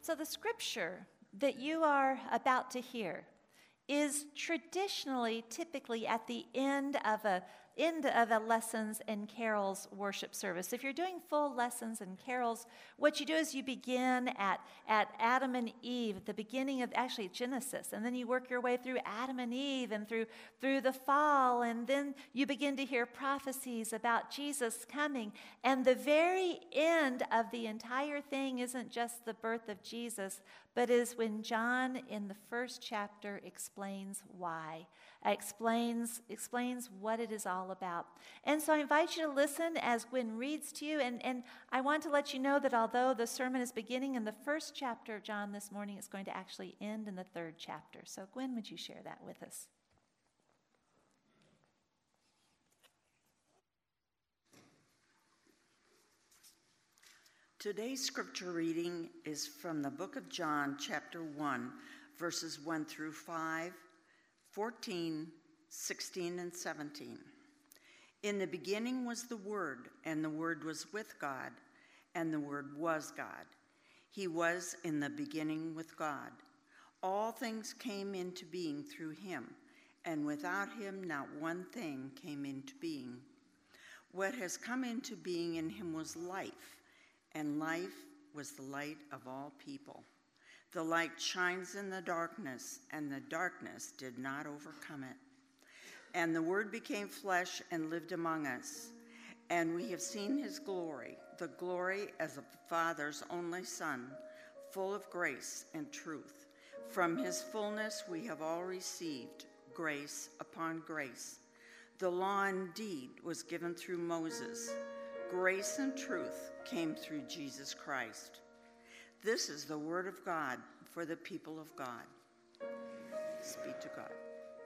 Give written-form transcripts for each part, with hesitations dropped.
So the scripture that you are about to hear is traditionally, typically at the end of a lessons and carols worship service. If you're doing full lessons and carols, what you do is you begin at Adam and Eve, at the beginning of actually Genesis, and then you work your way through Adam and Eve and through the fall, and then you begin to hear prophecies about Jesus coming. And the very end of the entire thing isn't just the birth of Jesus, but is when John in the first chapter explains why. Explains what it is all about. And so I invite you to listen as Gwen reads to you. And I want to let you know that although the sermon is beginning in the first chapter of John this morning, it's going to actually end in the third chapter. So Gwen, would you share that with us? Today's scripture reading is from the book of John, chapter 1, verses 1 through 5, 14, 16, and 17. In the beginning was the Word, and the Word was with God, and the Word was God. He was in the beginning with God. All things came into being through him, and without him not one thing came into being. What has come into being in him was life, and life was the light of all people. The light shines in the darkness, and the darkness did not overcome it. And the Word became flesh and lived among us, and we have seen his glory, the glory as of the Father's only Son, full of grace and truth. From his fullness we have all received grace upon grace. The law indeed was given through Moses. Grace and truth came through Jesus Christ. This is the word of God for the people of God. Speak to God.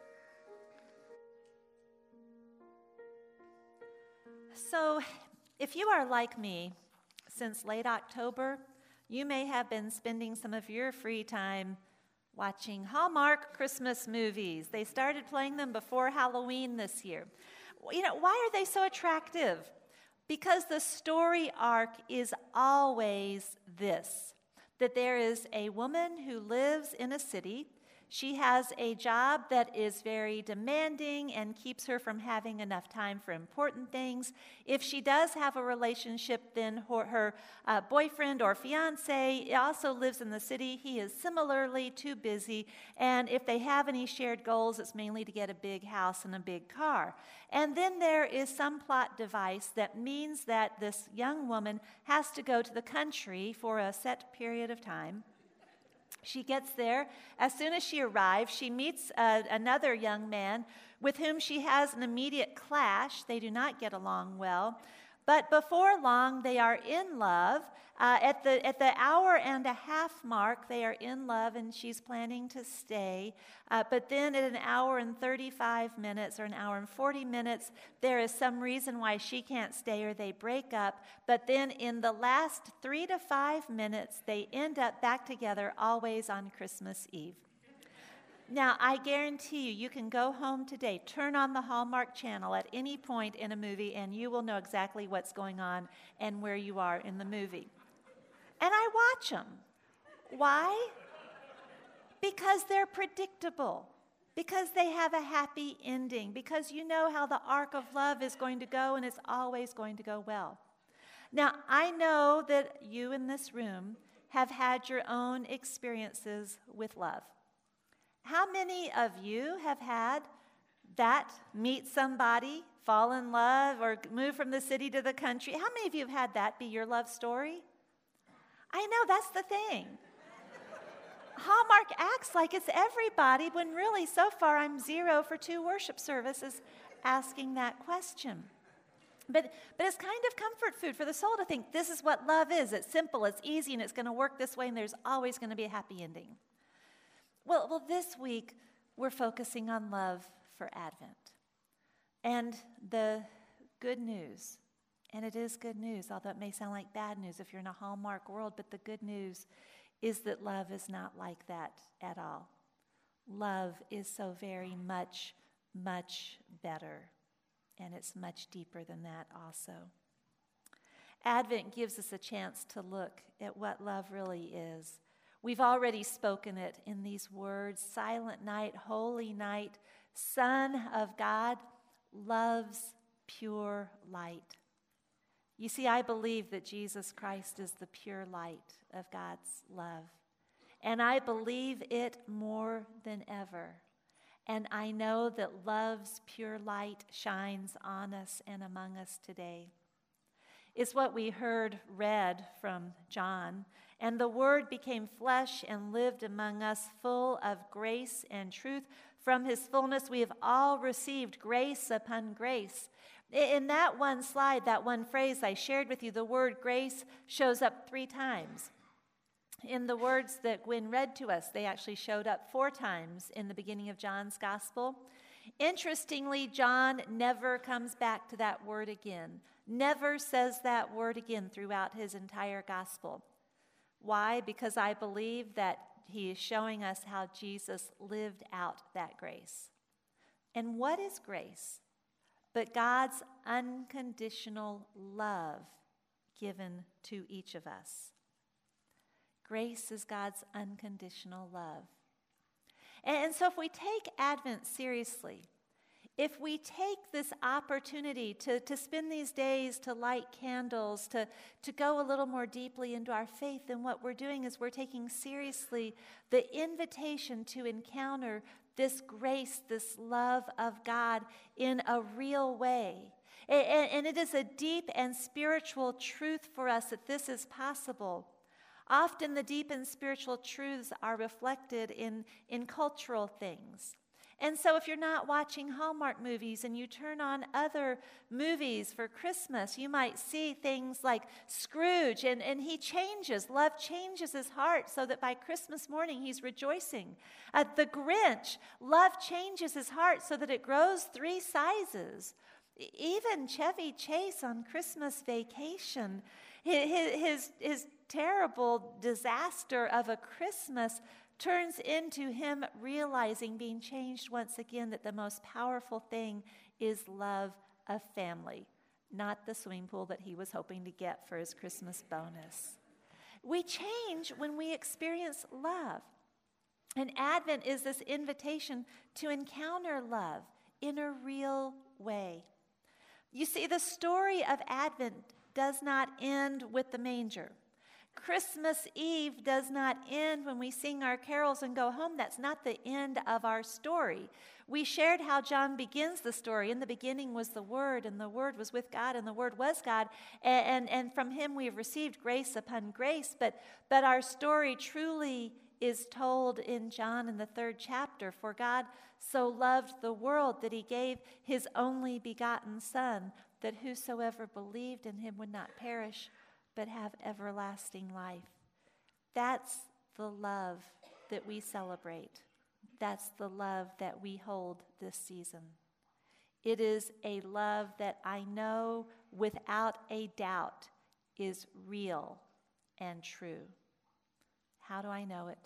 So, if you are like me, since late October, you may have been spending some of your free time watching Hallmark Christmas movies. They started playing them before Halloween this year. You know, why are they so attractive? Because the story arc is always this, that there is a woman who lives in a city. She has a job that is very demanding and keeps her from having enough time for important things. If she does have a relationship, then her boyfriend or fiance also lives in the city. He is similarly too busy. And if they have any shared goals, it's mainly to get a big house and a big car. And then there is some plot device that means that this young woman has to go to the country for a set period of time. She gets there. As soon as she arrives, she meets another young man with whom she has an immediate clash. They do not get along well. But before long, they are in love. At the hour and a half mark, they are in love, and she's planning to stay. But then at an hour and 35 minutes or an hour and 40 minutes, there is some reason why she can't stay or they break up. But then in the last 3 to 5 minutes, they end up back together, always on Christmas Eve. Now, I guarantee you can go home today, turn on the Hallmark Channel at any point in a movie, and you will know exactly what's going on and where you are in the movie. And I watch them. Why? Because they're predictable. Because they have a happy ending. Because you know how the arc of love is going to go, and it's always going to go well. Now, I know that you in this room have had your own experiences with love. How many of you have had that, meet somebody, fall in love, or move from the city to the country? How many of you have had that be your love story? I know, that's the thing. Hallmark acts like it's everybody, when really, so far, I'm 0 for 2 worship services asking that question. But it's kind of comfort food for the soul to think this is what love is. It's simple, it's easy, and it's going to work this way, and there's always going to be a happy ending. Well, this week, we're focusing on love for Advent. And the good news, and it is good news, although it may sound like bad news if you're in a Hallmark world, but the good news is that love is not like that at all. Love is so very much, much better, and it's much deeper than that also. Advent gives us a chance to look at what love really is. We've already spoken it in these words: Silent night, holy night, Son of God, love's pure light. You see, I believe that Jesus Christ is the pure light of God's love. And I believe it more than ever. And I know that love's pure light shines on us and among us today. It's what we heard read from John. And the Word became flesh and lived among us, full of grace and truth. From his fullness we have all received grace upon grace. In that one slide, that one phrase I shared with you, the word grace shows up 3 times. In the words that Gwen read to us, they actually showed up 4 times in the beginning of John's gospel. Interestingly, John never comes back to that word again, never says that word again throughout his entire gospel. Why? Because I believe that he is showing us how Jesus lived out that grace. And what is grace? But God's unconditional love given to each of us. Grace is God's unconditional love. And so if we take Advent seriously, if we take this opportunity to spend these days to light candles, to go a little more deeply into our faith, then what we're doing is we're taking seriously the invitation to encounter this grace, this love of God in a real way. And it is a deep and spiritual truth for us that this is possible. Often the deep and spiritual truths are reflected in cultural things. And so if you're not watching Hallmark movies and you turn on other movies for Christmas, you might see things like Scrooge, and he changes. Love changes his heart so that by Christmas morning he's rejoicing. The Grinch, love changes his heart so that it grows 3 sizes. Even Chevy Chase on Christmas Vacation, his terrible disaster of a Christmas turns into him realizing, being changed once again, that the most powerful thing is love of family, not the swimming pool that he was hoping to get for his Christmas bonus. We change when we experience love. And Advent is this invitation to encounter love in a real way. You see, the story of Advent does not end with the manger. Christmas Eve does not end when we sing our carols and go home. That's not the end of our story. We shared how John begins the story. In the beginning was the Word, and the Word was with God, and the Word was God. And from him we have received grace upon grace. But our story truly is told in John in the 3rd chapter. For God so loved the world that he gave his only begotten Son, that whosoever believed in him would not perish, but have everlasting life. That's the love that we celebrate. That's the love that we hold this season. It is a love that I know without a doubt is real and true. How do I know it?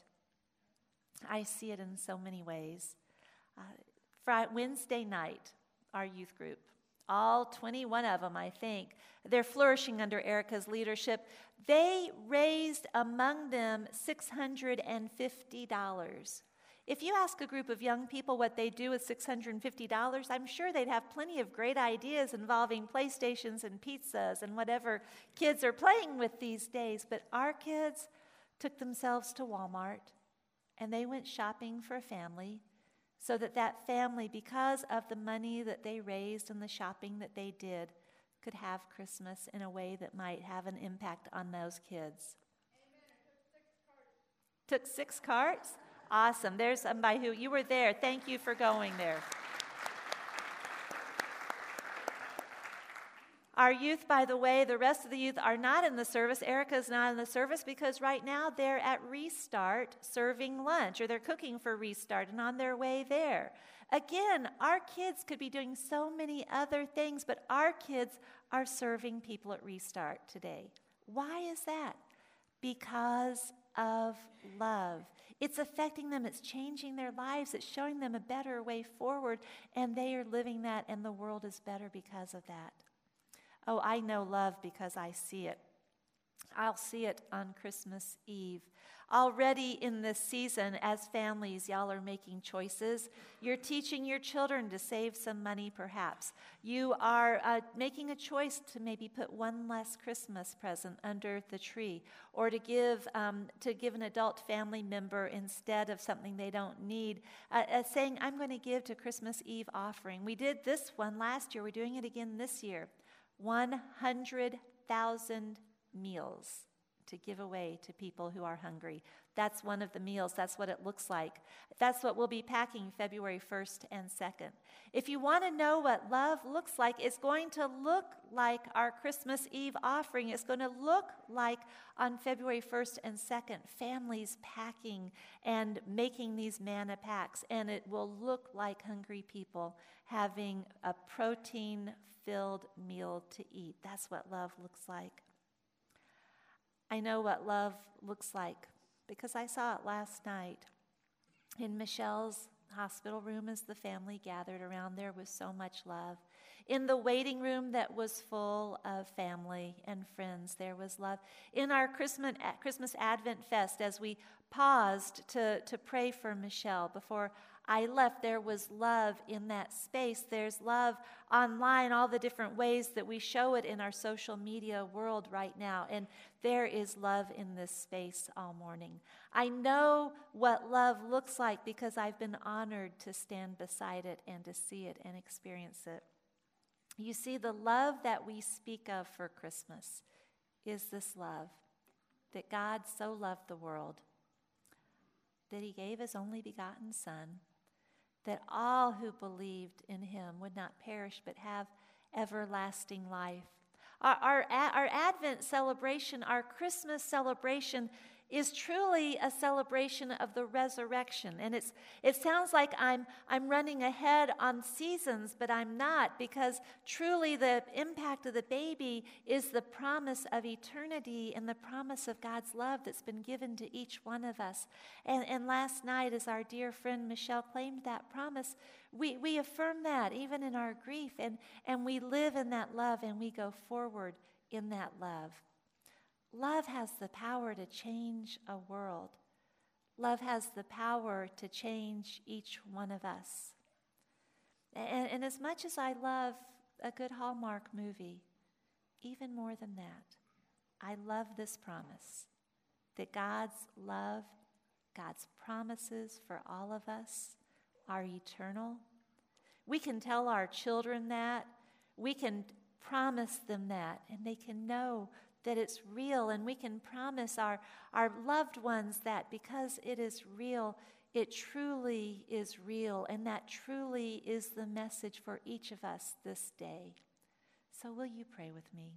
I see it in so many ways. Wednesday night, our youth group, all 21 of them, I think, they're flourishing under Erica's leadership. They raised among them $650. If you ask a group of young people what they do with $650, I'm sure they'd have plenty of great ideas involving PlayStations and pizzas and whatever kids are playing with these days. But our kids took themselves to Walmart, and they went shopping for a family, so that family, because of the money that they raised and the shopping that they did, could have Christmas in a way that might have an impact on those kids. Amen. Took 6 carts? Awesome. There's somebody who, you were there. Thank you for going there. Our youth, by the way, the rest of the youth are not in the service. Erica's not in the service because right now they're at Restart serving lunch, or they're cooking for Restart and on their way there. Again, our kids could be doing so many other things, but our kids are serving people at Restart today. Why is that? Because of love. It's affecting them. It's changing their lives. It's showing them a better way forward, and they are living that, and the world is better because of that. Oh, I know love because I see it. I'll see it on Christmas Eve. Already in this season, as families, y'all are making choices. You're teaching your children to save some money, perhaps. You are making a choice to maybe put one less Christmas present under the tree, or to give an adult family member instead of something they don't need, saying, I'm going to give to Christmas Eve offering. We did this one last year. We're doing it again this year. 100,000 meals to give away to people who are hungry. That's one of the meals. That's what it looks like. That's what we'll be packing February 1st and 2nd. If you want to know what love looks like, it's going to look like our Christmas Eve offering. It's going to look like on February 1st and 2nd, families packing and making these manna packs. And it will look like hungry people having a protein-filled meal to eat. That's what love looks like. I know what love looks like because I saw it last night in Michelle's hospital room as the family gathered around. There was so much love. In the waiting room that was full of family and friends, there was love. In our Christmas Advent Fest, as we paused to pray for Michelle before I left, there was love in that space. There's love online, all the different ways that we show it in our social media world right now. And there is love in this space all morning. I know what love looks like because I've been honored to stand beside it and to see it and experience it. You see, the love that we speak of for Christmas is this love, that God so loved the world that he gave his only begotten Son, that all who believed in him would not perish but have everlasting life. Our Advent celebration, our Christmas celebration, is truly a celebration of the resurrection. And it sounds like I'm running ahead on seasons, but I'm not, because truly the impact of the baby is the promise of eternity and the promise of God's love that's been given to each one of us. And last night, as our dear friend Michelle claimed that promise, we affirm that even in our grief, and we live in that love, and we go forward in that love. Love has the power to change a world. Love has the power to change each one of us. And as much as I love a good Hallmark movie, even more than that, I love this promise that God's love, God's promises for all of us are eternal. We can tell our children that. We can promise them that, and they can know that it's real, and we can promise our loved ones that because it is real, it truly is real, and that truly is the message for each of us this day. So will you pray with me?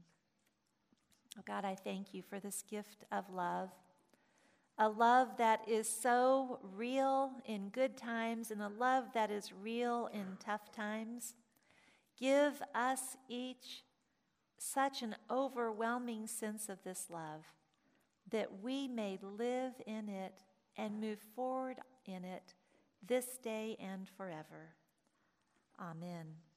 Oh God, I thank you for this gift of love, a love that is so real in good times and a love that is real in tough times. Give us each such an overwhelming sense of this love that we may live in it and move forward in it this day and forever. Amen.